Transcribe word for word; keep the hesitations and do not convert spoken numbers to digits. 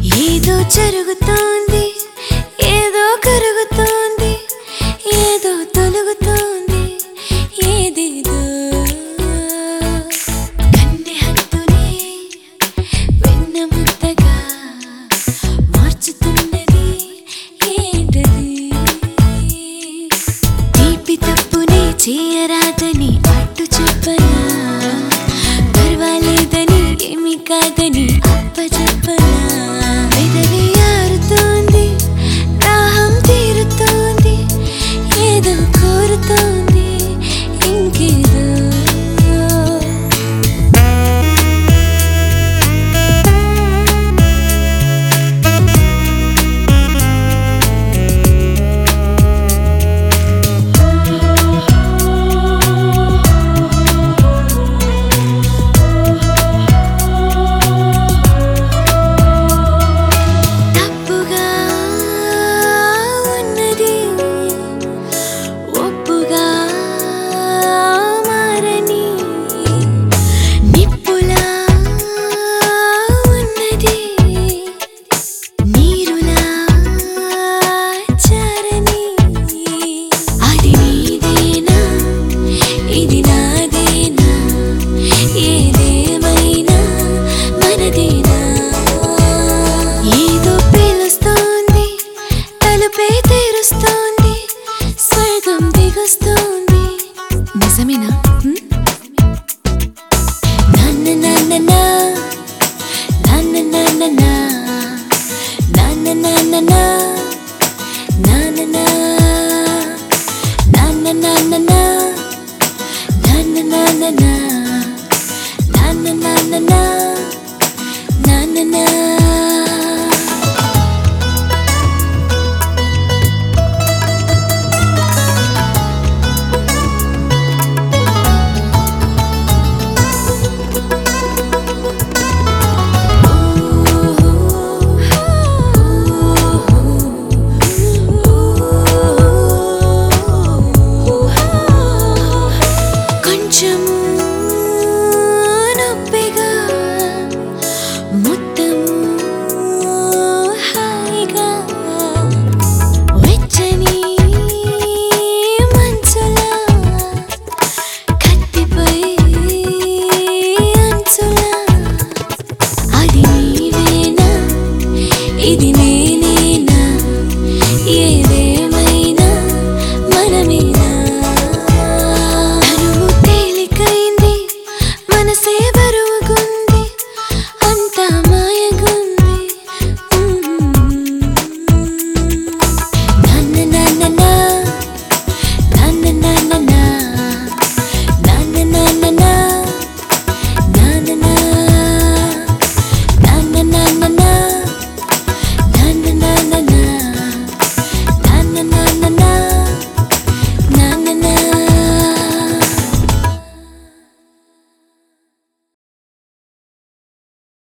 ఏదో జరుగుతోంది, ఏదో కరుగుతోంది, ఏదో తొలుగుతోంది, ఏదేదో కన్నె హద్దునే వెన్న ముద్దగా మార్చుతున్నది ఏంటది? తీపి తప్పునే చేయరాదని అట్టు చెప్పనా, పర్వాలేదని ఏమి కాదని అప్ప చెప్పనా? పెదవి ఆరుతోంది, దాహం తీరుతోంది, ఏదో కోరుతోంది ఇంకేదో. తప్పుగా ఉన్నది ఒప్పుగా మారని, నిప్పులా ఉన్నది నీరులా చారని. అది నీదేనా, ఇది నాదేనా, ఏదేమైనా మనదేనా? ఏదో పిలుస్తోంది, తలుపే తెరుస్తోంది.